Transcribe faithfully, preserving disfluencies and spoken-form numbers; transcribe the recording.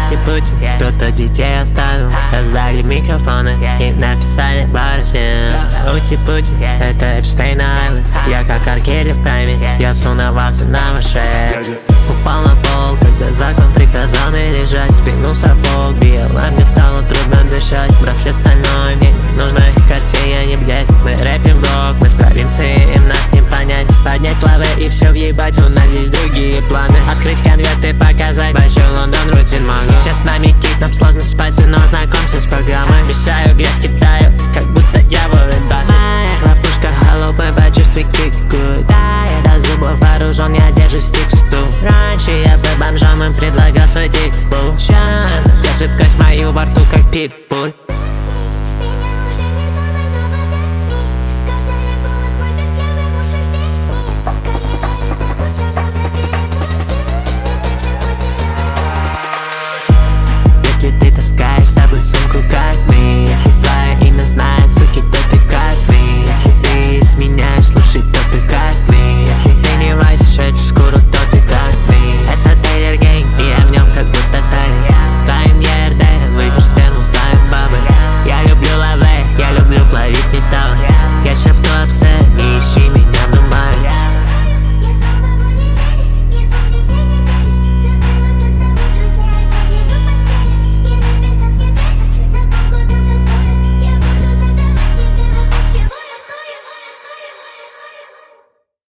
ути-пути. Кто-то детей оставил, раздали микрофоны и написали пару всем. Ути-пути, это Эпштейн Айленд. Я как Аркели в прайме, я сунувался на шею. Упал на пол, когда закон приказал мне лежать. Спину сапог бил, а мне стало трудно дышать. Браслет стальной, мне не нужно их картей, не блять. Мы рэпим блок, мы с провинции, им нас не понять. Поднять клавы и все въебать, у нас здесь другие планы. Открыть конверты, показать большой Лондон, рутин могу. Сейчас с нами кит, нам сложно спать, но знакомься с программой. Мешаю, грязь кидаю, как будто я ворон Баффет. Моя хлопушка холопая, почувствуй кик good. Да, я до зубов вооружен, я держу стиксту. Раньше я был бомжом, им предлагал свой тик-пул. Ща держит кость мою во рту, как питбуль.